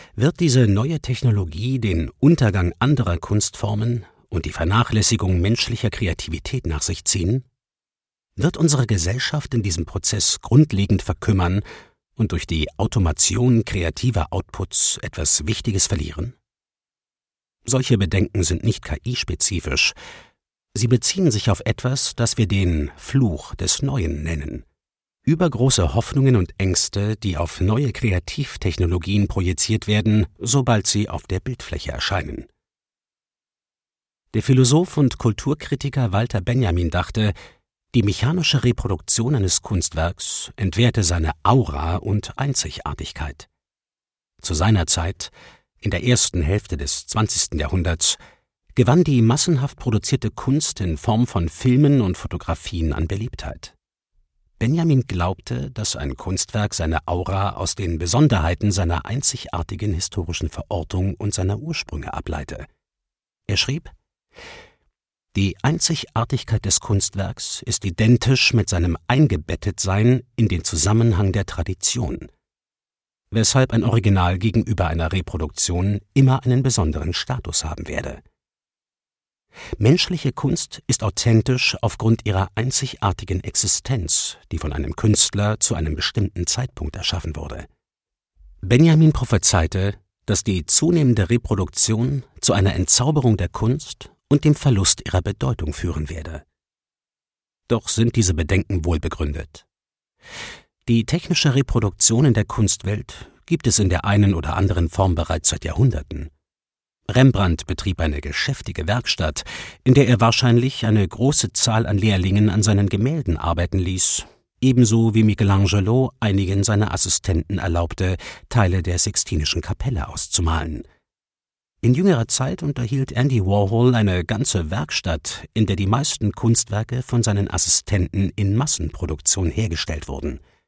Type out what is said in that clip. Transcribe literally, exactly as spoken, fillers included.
Wird diese neue Technologie den Untergang anderer Kunstformen und die Vernachlässigung menschlicher Kreativität nach sich ziehen? Wird unsere Gesellschaft in diesem Prozess grundlegend verkümmern und durch die Automation kreativer Outputs etwas Wichtiges verlieren? Solche Bedenken sind nicht K I-spezifisch. Sie beziehen sich auf etwas, das wir den Fluch des Neuen nennen. Übergroße Hoffnungen und Ängste, die auf neue Kreativtechnologien projiziert werden, sobald sie auf der Bildfläche erscheinen. Der Philosoph und Kulturkritiker Walter Benjamin dachte, die mechanische Reproduktion eines Kunstwerks entwerte seine Aura und Einzigartigkeit. Zu seiner Zeit, in der ersten Hälfte des zwanzigsten Jahrhunderts, gewann die massenhaft produzierte Kunst in Form von Filmen und Fotografien an Beliebtheit. Benjamin glaubte, dass ein Kunstwerk seine Aura aus den Besonderheiten seiner einzigartigen historischen Verortung und seiner Ursprünge ableite. Er schrieb: Die Einzigartigkeit des Kunstwerks ist identisch mit seinem Eingebettetsein in den Zusammenhang der Tradition, weshalb ein Original gegenüber einer Reproduktion immer einen besonderen Status haben werde. Menschliche Kunst ist authentisch aufgrund ihrer einzigartigen Existenz, die von einem Künstler zu einem bestimmten Zeitpunkt erschaffen wurde. Benjamin prophezeite, dass die zunehmende Reproduktion zu einer Entzauberung der Kunst und dem Verlust ihrer Bedeutung führen werde. Doch sind diese Bedenken wohl begründet. Die technische Reproduktion in der Kunstwelt gibt es in der einen oder anderen Form bereits seit Jahrhunderten. Rembrandt betrieb eine geschäftige Werkstatt, in der er wahrscheinlich eine große Zahl an Lehrlingen an seinen Gemälden arbeiten ließ, ebenso wie Michelangelo einigen seiner Assistenten erlaubte, Teile der Sixtinischen Kapelle auszumalen. In jüngerer Zeit unterhielt Andy Warhol eine ganze Werkstatt, in der die meisten Kunstwerke von seinen Assistenten in Massenproduktion hergestellt wurden.